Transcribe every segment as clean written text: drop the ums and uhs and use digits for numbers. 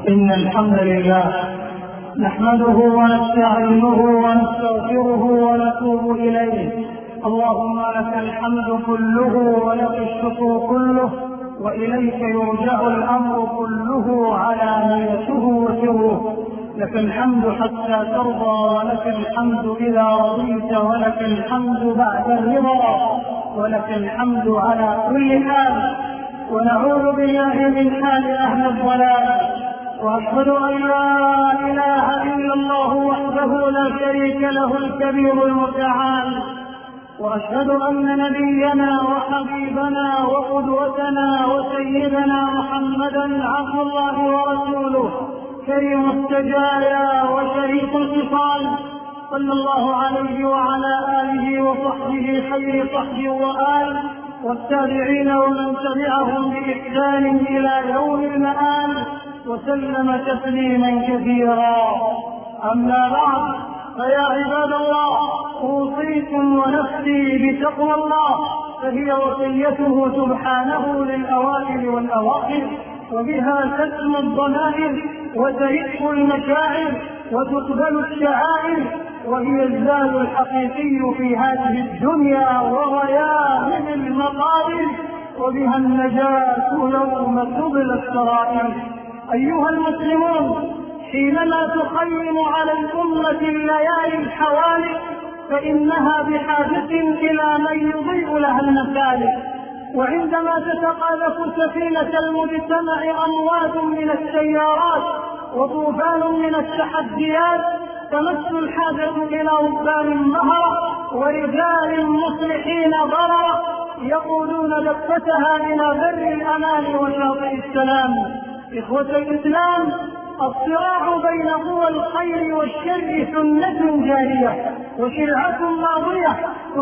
إن الحمد لله نحمده ونستعينه ونستغفره ونتوب إليه. اللهم لك الحمد كله ولك الشكر كله، وإليك يرجع الأمر كله علانيته وسره. لك الحمد حتى ترضى، ولك الحمد إذا رضيت، ولك الحمد بعد الرضا، ولك الحمد على كل حال. ونعوذ بالله من حال أهل الضلال، وأشهد أن لا إله إلا الله وحده لا شريك له الكبير المتعال، وأشهد أن نبينا وحبيبنا وقدوتنا وسيدنا محمدا عبد الله ورسوله كريم السجايا وشريف الخصال، صلى الله عليه وعلى آله وصحبه خير صحبه وآل، والتابعين ومن تبعهم بإحسان إلى يوم المآل، وسلم تسليما كثيرا. أما بعد، فيا عباد الله، أوصيكم ونفسي بتقوى الله، فهي وصيته سبحانه للأوائل والأواخر، وبها تسمو الضمائر وترق المشاعر وتقبل الشعائر، وهي الزاد الحقيقي في هذه الدنيا وغياهب المقابر، وبها النجاة يوم تبلى السرائر. أيها المسلمون، حينما تخيم على الأمة الليالي الحوالي، فإنها بحاجة إلى من يضيء لها المسالك. وعندما تتقاذف سفينة المجتمع أمواج من السيارات وطوفان من التحديات، تمس الحاجة إلى ربان مهرة ورجال مصلحين ضررة يقودون دفتها إلى بر الأمان وشاطئ السلام. إخوة الإسلام، الصراع بين قوى الخير والشر سنة جارية وشرعة ماضية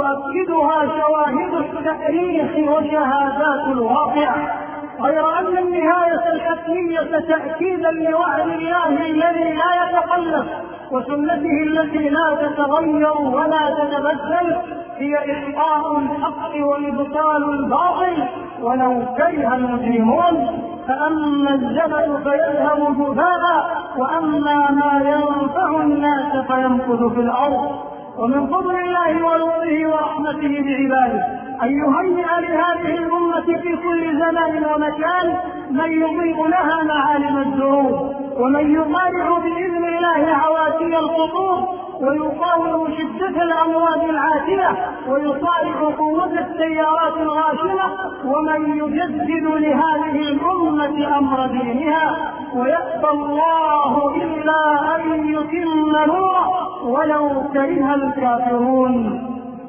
تؤكدها شواهد التاريخ وشهادات الواقع، غير أن النهاية الحتمية تأكيدا لوعد الله الذي لا يتخلف وسنته التي لا تتغير ولا تتبدل هي إحقاق الحق وإبطال الباطل ولو كره المجرمون. فأما الزبد فيذهب جفاء، وأما ما ينفع الناس فيمكث في الأرض. ومن فضل الله ولطفه ورحمته بعباده أن يهيئ لهذه الأمة في كل زمان ومكان من يضيء لها معالم الدروب، ومن يطالع بإذن الله عواتي الخطور، ويقاوم شدة الأمواج العاتية، ويصارع قوة السيارات الغاشمة، ومن يجدد لهذه الأمة أمر دينها. ويأبى الله إلا أن يتم نوره ولو كره الكافرون.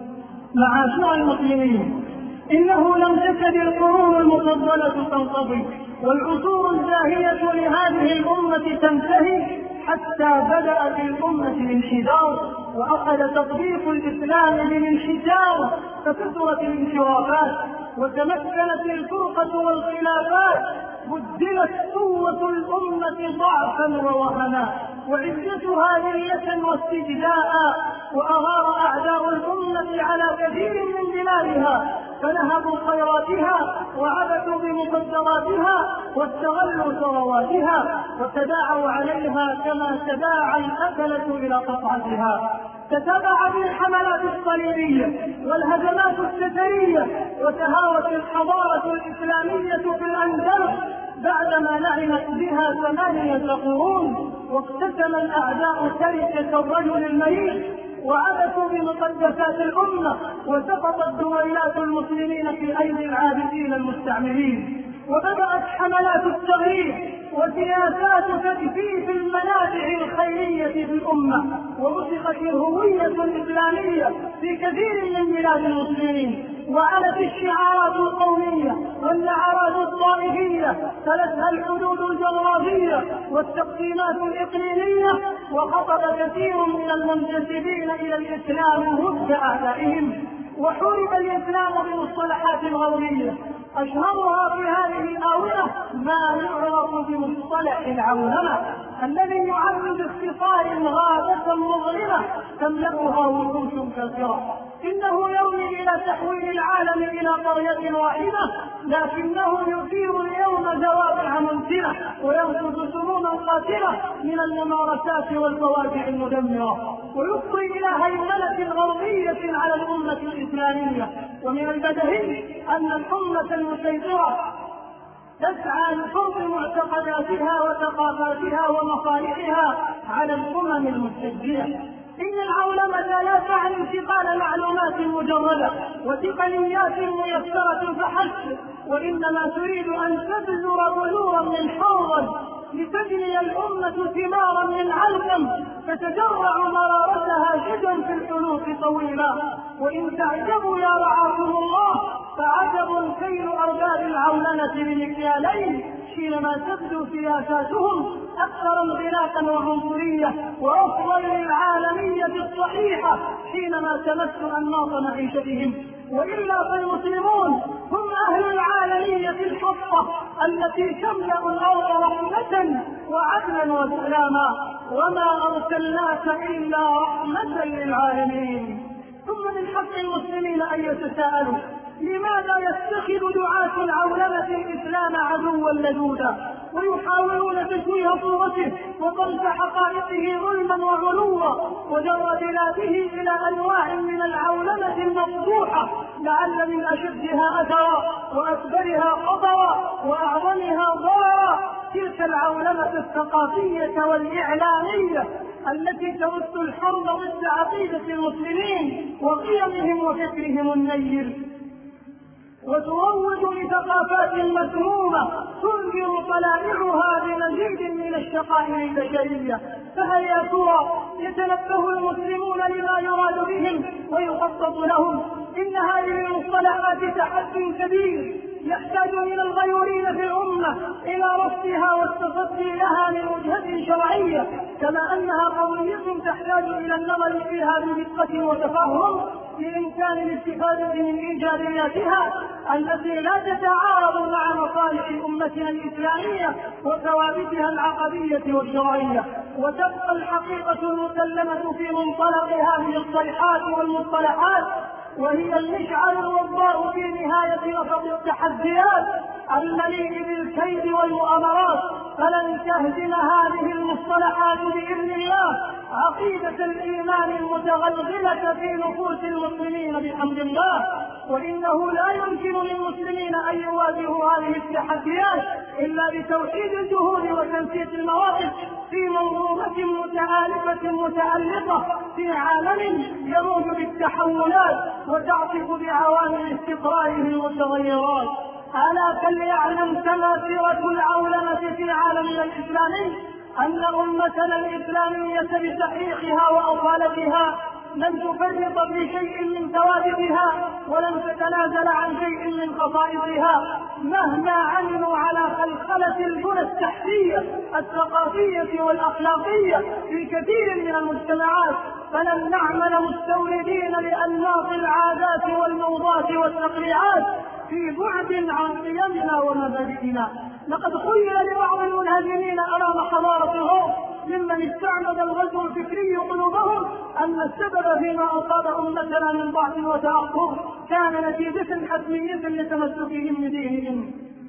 معاشر المسلمين، إنه لم تكد القرون المفضلة تنقضي والعصور الزاهية لهذه الأمة تنتهي حتى بدأت الأمة الانحدار، وأخذ تطبيق الإسلام بالانحدار، فكثرت الانحرافات وتمكنت الفرقة والخلافات، بدلت قوة الأمة ضعفا ووهنا، وعزتها ذلة واستجداء، وأغار أعداء الأمة على كثير من بلادها، فنهبوا خيراتها وعبثوا بمقدراتها واستغلوا ثرواتها، وتداعوا عليها كما تداعى الأكلة إلى قطعتها. تتابعت الحملات الصليبية والهجمات السترية، وتهاوت الحضارة الإسلامية في الأندلس بعدما نعمت بها 8 قرون، واقتسم الأعداء تركة الرجل المريض وعبثوا بمقدسات الأمة، وسقطت دويلات المسلمين في أيدي العابثين المستعمرين. وبدأت حملات التغيير وسياسات تجفيف المنافع الخيرية في الأمة، ومسخت الهوية الإسلامية في كثير من بلاد المسلمين، وعلت الشعارات القومية والنعرات الطائفية، تلتها الحدود الجغرافية والتقسيمات الإقليمية، وخطب كثير من المنتسبين إلى الإسلام ضد أعدائهم. وحورب الإسلام بمصطلحات غربية، أشهرها في هذه الآونة ما يعرف بمصطلح العولمة، الذي يعد باختصار غابة مظلمة تملأها وحوش كثيرة. إنه يرمي إلى تحويل العالم إلى قرية واحدة، لكنه يثير اليوم زوابع منتنة وينقذ سموما القاتلة من الممارسات والفواجع المدمرة، ويفضي إلى هيمنة غربية على الأمة الإسلامية. ومن البديهي أن الأمة المسيطرة تسعى لفرض معتقداتها وثقافاتها ومصالحها على الأمم المستجدة. إن العولمة لا تعني انتقال معلومات مجردة وتقنيات ميسرة فحسب، وإنما تريد أن تبذر بذورا من حوض لتبني الأمة ثمارا من علقم تتجرع مرارتها جدا في الحنوط طويلا. وإن تعجبوا يا رعاكم الله فعجب كيل أرباب العولمة بمكيالين حينما تبدو سياساتهم أكثر انغلاقا وعنصرية وأفضل للعالمية الصحيحة حينما تمس أنماط معيشتهم. وإلا فالمسلمون هم أهل العالمية الحقة التي تملأ الأرض رحمة وعدلا وسلاما، وما أرسلناك إلا رحمة للعالمين. ثم من حق المسلمين أن يتساءلوا لماذا يتخذ دعاة العولمة الإسلام عدوا لدودا ويحاولون تشويه صورته وطمس حقائقه ظلما وغلوا وجر بلاده إلى أنواع من العولمة المفضوحة لعل من أشدها أثرا وأكبرها خطرا وأعظمها ضررا تلك العولمة الثقافية والإعلامية التي ترد الحرب ضد عقيدة المسلمين وقيمهم وفكرهم النير، وتروج لثقافات مسمومة تنذر طلائعها بمزيد من الشقاء البشرية. فهل يا ترى يتنبه المسلمون لما يراد بهم ويخطط لهم؟ إن هذه المصطلحات تحدي كبير يحتاج من الغيورين في الأمة إلى رصدها والتصدي لها من وجهة شرعية، كما أنها قضية تحتاج إلى النظر فيها بدقة وتفهم بإمكان الاستفادة من إيجابياتها التي لا تتعارض مع مصالح أمتنا الإسلامية وثوابتها العقدية والشرعية. وتبقى الحقيقة المسلمة في منطلق هذه الصيحات والمصطلحات وهي المشعل الوضاء في نهاية نفق التحديات المليء بالكيد والمؤامرات. فلن تهدم هذه المصطلحات بإذن الله عقيدة الإيمان المتغلغلة في نفوس المسلمين بحمد الله. وإنه لا يمكن للمسلمين أن يواجهوا هذه التحديات إلا بتوحيد الجهود وتنسيق المواقف في منظومة متآلفة متألقة في عالم يروج بالتحولات وتعطف بعوامل استقراره المتغيرات. ألا فليعلم كما سيرة العولمة في عالمنا الإسلامي أن أمتنا الإسلامية بتحقيقها وأصالتها لن تفرط بشيء من ثوابتها ولن تتنازل عن شيء من خصائصها مهما عملوا على خلخلة البنى التحتية الثقافية والأخلاقية في كثير من المجتمعات. فلن نعمل مستوردين لأنماط العادات والموضات والتقليعات في بعد عن قيمنا ومبادئنا. لقد خيل لبعض المنهزمين أمام حضارة الغرب ممن استعمد الغزو الفكري قلوبهم أن السبب فيما أصاب أمتنا من ضعف وتأخر كان نتيجة حتمية لتمسكهم بدينهم.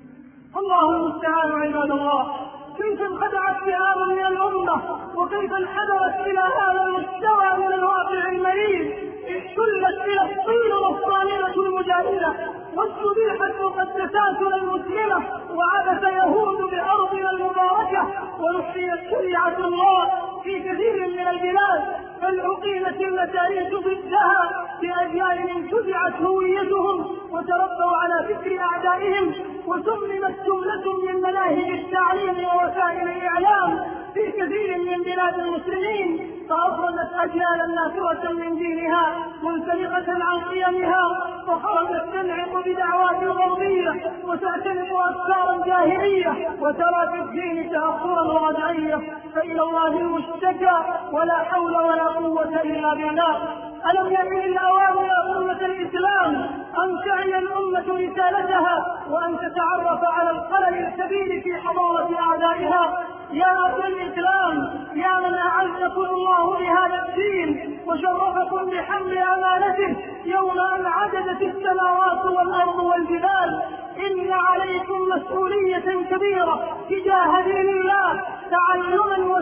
الله المستعان عباد الله. كيف انخدعت فئام من الأمة وكيف انحدرت إلى هذا المستوى من الواقع المريض. احتلت فلسطين الصاملة المجاهدة واستبيحت مقدساتنا المسلمة وعبث يهود بأرضنا المباركة ونحيت شريعة الله في كثير من البلاد، بل أقيمت المساريح ضدها بأجيال انتزعت هويتهم وتربوا على فكر أعدائهم وسممت جملة من مناهج التعليم ووسائل الإعلام في كثير من بلاد المسلمين، فأفرزت أجيالا نافرة من دينها منسلقة عن قيمها وخرجت تنعق بدعوات غربية وتعتنق أفكارا جاهلية وترى في الدين تأخرا ورجعية. فإلى الله المشتكى ولا حول ولا قوة إلا بالله. ألم يكن الأوان يا أمة الإسلام أن تعي الأمة رسالتها وأن تتعرف على الخلل الكبير في حضارة أعدائها؟ يا أهل الإسلام، يا من أعزكم الله بهذا الدين وشرفكم بحمل أمانته يوم أن عددت السماوات والأرض والجبال، إن عليكم مسؤولية كبيرة تجاه دين الله. تعلموا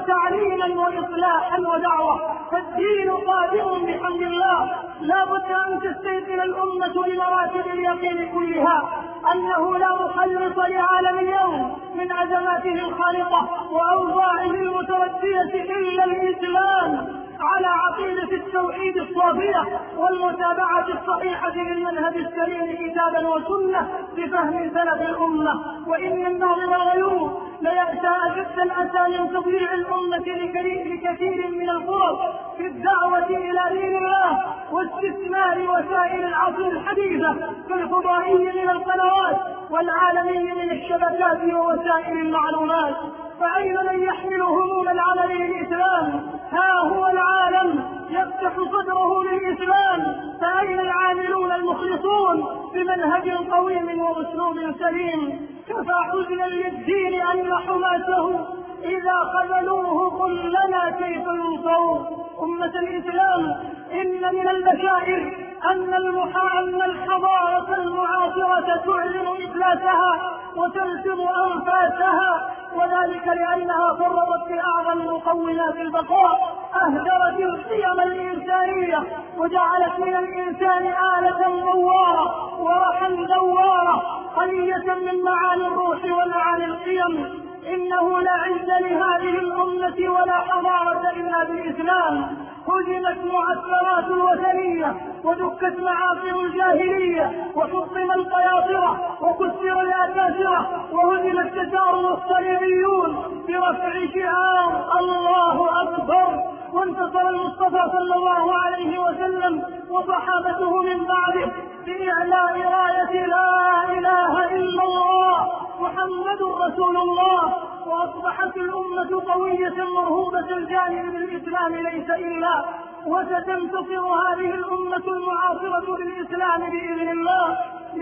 تعليما وإصلاحا ودعوة، فالدين قادم بحمد الله. لا بد أن تستيقن الأمة لمراتب اليقين كلها أنه لا مخلص لعالم اليوم من أزماته الخالقة وأوضاعه المتردية إلا الإسلام على عقيدة التوحيد الصافية والمتابعة الصحيحة للمنهج السليم كتابا وسنة بفهم سلف الأمة. وإن الناظر الغيور ليأتى أشد الأسى من تضييع الأمة لكثير من الفرص في الدعوة إلى دين الله واستثمار وسائل العصر الحديثة كالفضائي من القنوات والعالمي من الشبكات ووسائل المعلومات. فأين من يحمل هموم العمل للإسلام؟ ها هو العالم يفتح صدره للإسلام، فأين العاملون المخلصون بمنهج قويم وأسلوب سليم؟ كفى حزنا للدين أن حماته إذا خذلوه قل لنا كيف ينصروا. أمة الإسلام، إن من البشائر أن الحضارة المعاصرة تعلن إفلاسها وتلزم أنفاسها، وذلك لأنها فرطت في أعظم مقومات البقاء، أهدرت القيم الإنسانية وجعلت من الإنسان آلة دوارة ورحا دوارة خلية من معاني الروح ومعاني القيم. إنه لا عز لهذه الأمة ولا حضارة إلا بالإسلام. هزمت معسكرات الوثنية ودكت معاصر الجاهلية وحطم القياصرة وكسر الأكاسرة وهزم التتار والصليبيون برفع شعار الله أكبر. وانتصر المصطفى صلى الله عليه وسلم وصحابته من بعده بإعلاء راية لا إله إلا الله محمد رسول الله، وأصبحت الأمة قوية مرهوبة الجانب بالإسلام ليس إلا، وستنتصر هذه الأمة المعاصرة بالإسلام بإذن الله،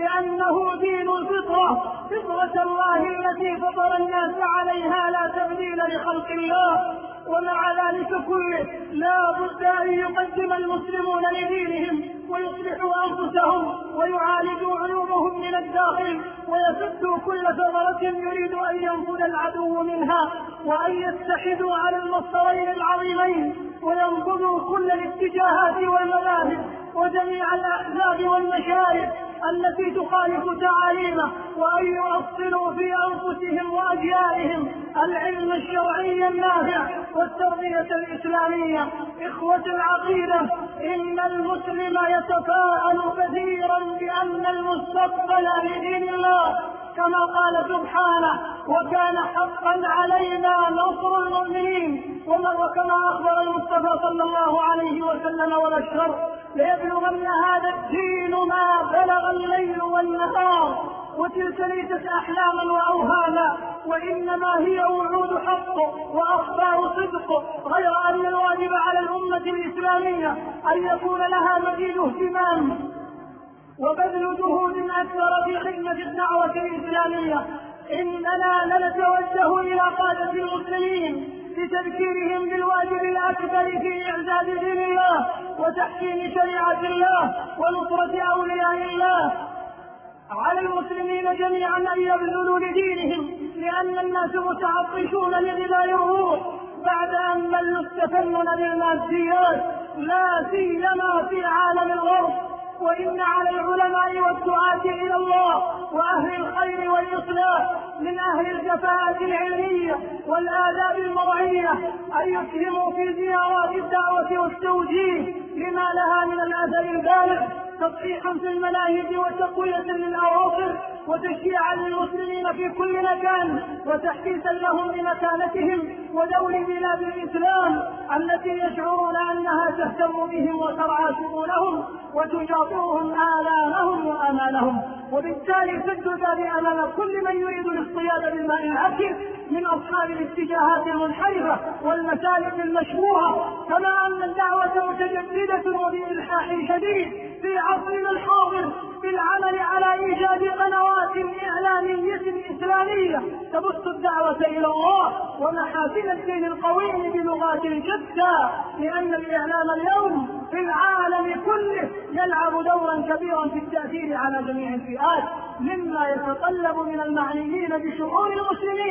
لأنه دين الفطرة، فطرة الله التي فطر الناس عليها لا تبديل لخلق الله. ومع ذلك كله لا بد أن يقدم المسلمون لدينهم ويصلحوا أنفسهم ويعالجوا عيوبهم من الداخل ويسدوا كل ثغرة يريد أن ينفذ العدو منها، وأن يتحدوا على المصدرين العظيمين وينقذوا كل الاتجاهات والمذاهب وجميع الأحزاب والمشارب التي تخالف تعاليمه، وأن يؤصلوا في أنفسهم وأجيالهم العلم الشرعي النافع والتربية الإسلامية. إخوة العقيدة، إن المسلم يتفاءل كثيرا بأن المستقبل لدين الله كما قال سبحانه: وكان حقا علينا نصر المؤمنين. وكما أخبر المصطفى صلى الله عليه وسلم وبشر: ليبلغن هذا الدين ما بلغ الليل والنهار، وتلك ليست أحلاما وأوهاما، وإنما هي وعود حق وأخبار صدق، غير أن الواجب على الأمة الإسلامية أن يكون لها مزيد اهتمام وبذل جهود أكثر في خدمة الدعوة الإسلامية. إننا لنتوجه إلى قادة المسلمين بتذكيرهم بالواجب الأكبر في إعزاز دين الله وتحكيم شريعة الله ونصرة أولياء الله. على المسلمين جميعا أن يبذلوا لدينهم، لأن الناس متعطشون لغذاء الروح بعد أن ملوا التفنن بالماديات، لا سيما في عالم الغرب. وإن على العلماء والدعاة إلى الله وأهل الخير والإصلاح من أهل الكفاءة العلمية والآداب المرعية أن يسهموا في زيارات الدعوة والتوجيه لما لها من الأثر البالغ، تصحيحا في المناهج وتقوية للأواصر وتشجيعا للمسلمين في كل مكان وتحديثا لهم بمكانتهم ودور بلاد الإسلام التي يشعرون أنها تهتم بهم وترعى شؤونهم وتجاطرهم آلامهم وأمالهم. وبالتالي سد ذلك أمام كل من يريد الاصطياد بالماء العكر من أصحاب الاتجاهات المنحرفة والمسالك المشبوهة. كما أن الدعوة متجددة وبإلحاح شديد في عصرنا الحاضر بالعمل على إيجاد قنوات إعلامية إسلامية تبث الدعوة إلى الله ومحاسن الدين القويم بلغات شتى، لأن الإعلام اليوم في العالم كله يلعب دورا كبيرا في التأثير على جميع الفئات، مما يتطلب من المعنيين بشؤون المسلمين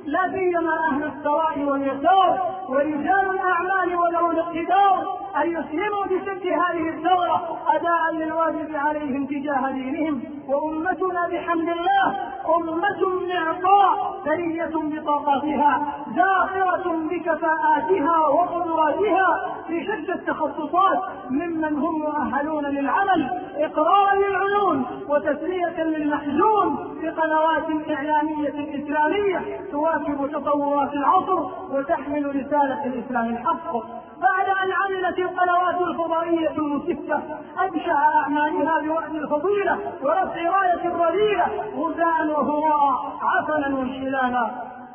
لا سيما أهل الثراء واليسار ورجال الأعمال وذوي الاقتدار أن يسلموا بسد هذه الثورة أداء للواجب عليهم تجاه دينهم. وأمتنا بحمد الله أمة معطاء ثرية بطاقاتها زاخرة بكفاءاتها وقدراتها في شتى التخصصات، ممن هم مؤهلون للعمل إقرارا للعيون وتسلية للمحزون بقنوات إعلامية إسلامية تواكب تطورات العصر وتحمل رسالة الإسلام الحق. بعد أن عملت القنوات الفضائية المسفة أبشع أعمالها بوعد الفضيلة ورفع راية الرذيلة غزاء وهراء عفنا وانشلالا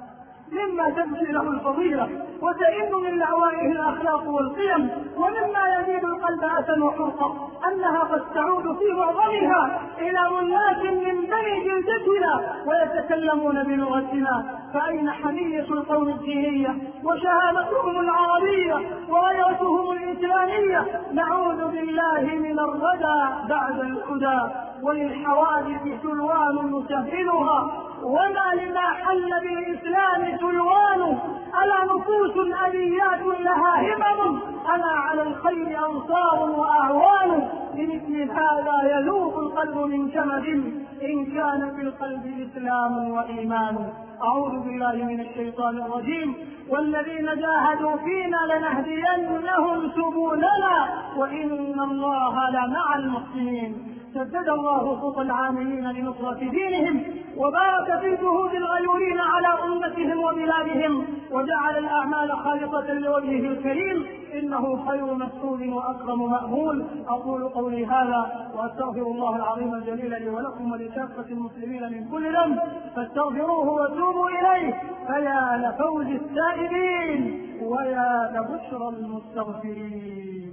مما تبكي له الفضيلة وتئن من لعوائه الأخلاق والقيم. ومما يزيد القلب أسا وحرقة أنها قد تعود في معظمها إلى ملاك من بني جلدتنا ويتكلمون بلغتنا، فأين حمية القوم الدينية وشهادتهم العربية وغيرتهم الإسلامية؟ نعوذ بالله من الردى بعد الهدى، وللحوادث سلوان نسهلها وما لما حل بالإسلام سلوان. ألا نفوس أبيات لها همم أما على الخير أنصار وأعوان. لمثل هذا يذوب القلب من جمد إن كان في القلب إسلام وإيمان. أعوذ بالله من الشيطان الرجيم. والذين جاهدوا فينا لنهدينهم سبلنا وإن الله لمع المحسنين. سدد الله خطى العاملين لنصرة دينهم وبارك في جهود الغيورين على أمتهم وبلادهم وجعل الأعمال خالصة لوجهه الكريم إنه خير مسؤول وأكرم مأمول. أقول قولي هذا وأستغفر الله العظيم الجليل لي ولكم ولكافة المسلمين من كل ذنب فاستغفروه وتوبوا إليه فيا لفوز التائبين ويا لبشرى المستغفرين.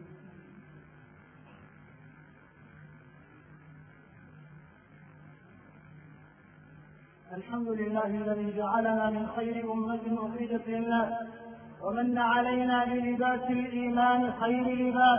الحمد لله الذي جعلنا من خير أمة أخرجت للناس ومن علينا بلباس الإيمان خير لباس.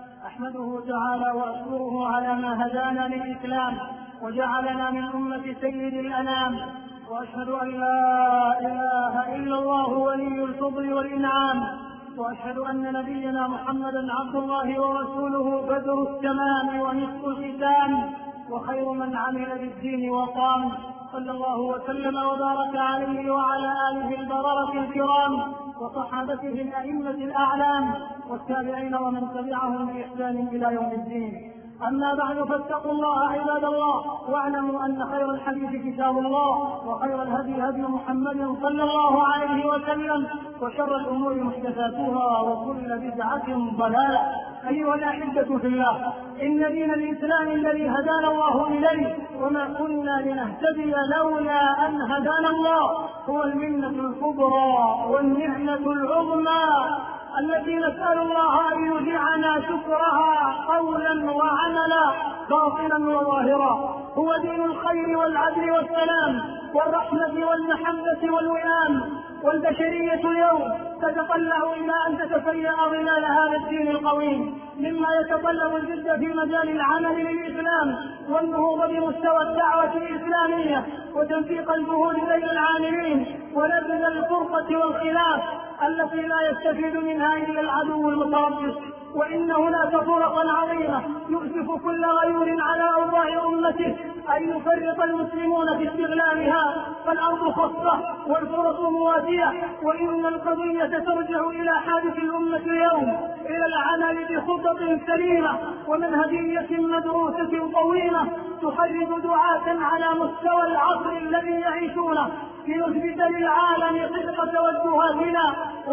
أحمده تعالى وأشكره على ما هدانا للإسلام وجعلنا من أمة سيد الأنام، وأشهد أن لا إله إلا الله ولي الفضل والإنعام، وأشهد أن نبينا محمدا عبد الله ورسوله بدر التمام ونصف الختام وخير من عمل بالدين وقام، صلى الله وسلم وبارك عليه وعلى آله البررة الكرام وصحابته الأئمة الأعلام والتابعين ومن تبعهم بإحسان إلى يوم الدين. أما بعد فاتقوا الله عباد الله واعلموا أن خير الحديث كتاب الله وخير الهدي هدي محمد صلى الله عليه وسلم وشر الأمور محدثاتها وكل بدعة ضلالة. أيها الأحبة في الله، إن دين الإسلام الذي هدانا الله إليه وما كنا لنهتدي لولا أن هدانا الله هو المنة الكبرى والنعمة العظمى التي نسأل الله أن يجعلنا شكرها قولا وعملا باطنا وظاهرا. هو دين الخير والعدل والسلام والرحمة والمحبة والوئام، والبشرية اليوم تتطلع إلى أن تتفيأ ظلال هذا الدين القويم مما يتطلب الجد في مجال العمل للإسلام والنهوض بمستوى الدعوة الإسلامية وتنسيق الجهود بين العاملين ونبذ الفرقة والخلاف التي لا يستفيد منها إلا العدو المتربص. وإن هناك فرقا عظيمة يؤسف كل غيور على أوضاع أمته أن يفرط المسلمون في استغلالها، فالأرض خصة والفرص مواتية. وإن القضية ترجع إلى حادث الأمة اليوم إلى العمل بخطط سليمة ومنهجية مدروسة قويمة تحرك دعاة على مستوى العصر الذي يعيشونه لنثبت للعالم صدق توجهاتنا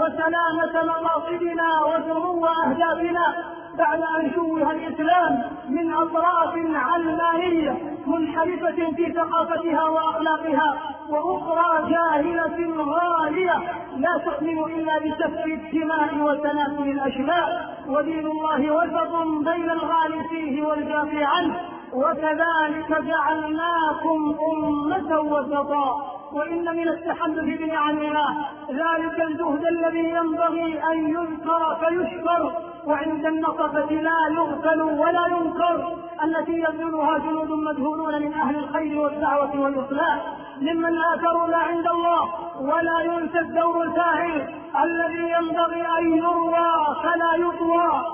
وسلامة مقاصدنا وسمو أهدافنا بعد أن شوه الإسلام من أطراف علمانية منحرفة في ثقافتها وأخلاقها وأخرى جاهلة غالية لا تؤمن إلا بسفك الدماء وتناسل الأشلاء. ودين الله وسط بين الغالي فيه والجافي عنه، وكذلك جعلناكم أمة وسطا. وإن من التحدث بنعم الله ذلك الجهد الذي ينبغي أن يذكر فيشكر، وعند النقصة لا يغفل ولا ينكر، التي يبذلها جنود مجهولون من أهل الخير والدعوة والإصلاح ممن آثروا ما عند الله، ولا ينسى الدور الفاعل الذي ينبغي أن يروى فلا يطوى،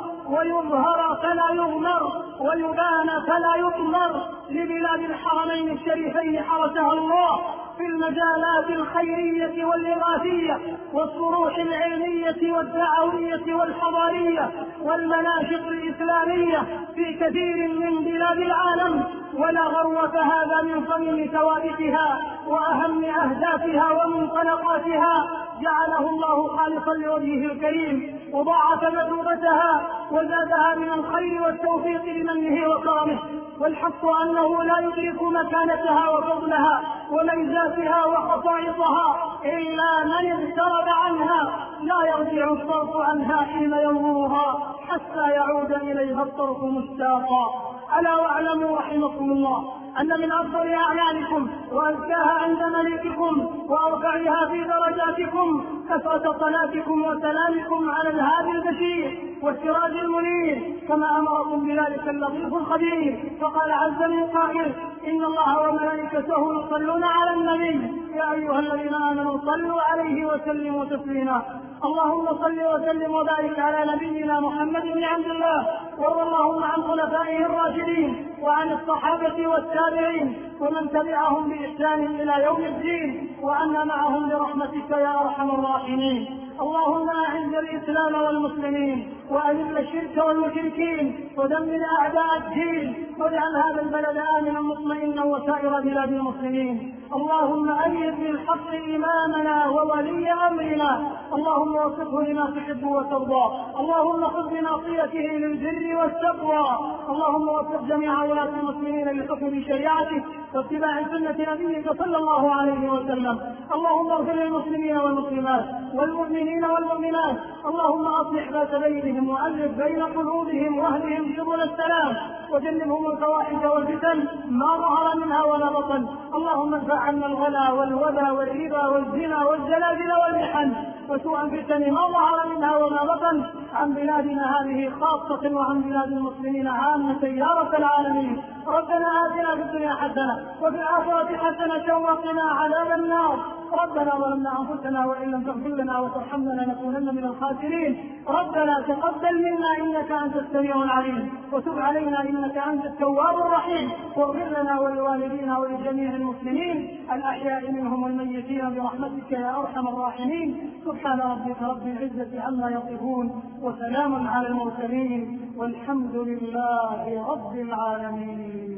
ويظهر فلا يغمر، ويبان فلا يطمر لبلاد الحرمين الشريفين حرسها الله في المجالات الخيرية والإغاثية والصروح العلمية والدعوية والحضارية والمناشط الإسلامية في كثير من بلاد العالم. ولا غروة هذا من صميم ثوابتها وأهم أهدافها ومنطلقاتها جعله الله خالصا لوجهه الكريم، وضاعف مثوبتها وزادها من الخير والتوفيق لمنه وكرمه. والحق أنه لا يدرك مكانتها وفضلها وميزاتها وخصائصها إلا من اغترب عنها، لا يرجع الطرف عنها حين ينظرها حتى يعود إليها الطرف مشتاقا. ألا واعلموا رحمكم الله أن من أفضل أعمالكم وأزكاها عند مليككم وأرفعها في درجاتكم كثرة صلاتكم وسلامكم على الهادي البشير والسراج المنير، كما أمركم بذلك اللطيف الخبير. فقال عز من قائل: إن الله وملائكته يصلون على النبي يا أيها الذين آمنوا صلوا عليه وسلموا تسليما. اللهم صل وسلم وبارك على نبينا محمد بن عبد الله، وارض اللهم عن خلفائه الراشدين وعن الصحابة والتابعين ومن تبعهم بإحسان إلى يوم الدين، وعنا معهم برحمتك يا أرحم الراحمين. اللهم أعز الإسلام والمسلمين وأذل الشرك والمشركين ودمر أعداء الدين، واجعل هذا البلد آمنا مطمئنا وسائر بلاد المسلمين. اللهم أيد بالحق إمامنا وولي أمرنا، اللهم وفقه لما تحب وترضى، اللهم خذ بناصيته للبر والتقوى، اللهم وفق جميع ولاة المسلمين لحكم شريعته واتباع سنة نبيك صلى الله عليه وسلم. اللهم اغفر للمسلمين والمسلمات والمؤمنين والمؤمنات، اللهم أصلح ذات بينهم وألف بين قلوبهم واهدهم سبل السلام وجنبهم الفواحش والفتن ما ظهر منها ولا بطن. اللهم ادفع عنا الغلا والوبا والربا والزنا والزلازل والمحن وسوء الفتن ما ظهر منها وما بطن عن بلادنا هذه خاصة وعن بلاد المسلمين عامة يا رب العالمين. ربنا آتنا في الدنيا حسنة وفي الآخرة حسنة وقنا عذاب النار. ربنا ظلمنا أنفسنا وإن لم تغفر لنا وترحمنا لنكونن من الخاسرين. ربنا تقبل منا إنك أنت السميع العليم وتب علينا إنك أنت التواب الرحيم، واغفر لنا ولوالدينا ولجميع المسلمين الأحياء منهم والميتين برحمتك يا أرحم الراحمين. سبحان ربك رب العزة عما يصفون وسلام على المرسلين والحمد لله رب العالمين.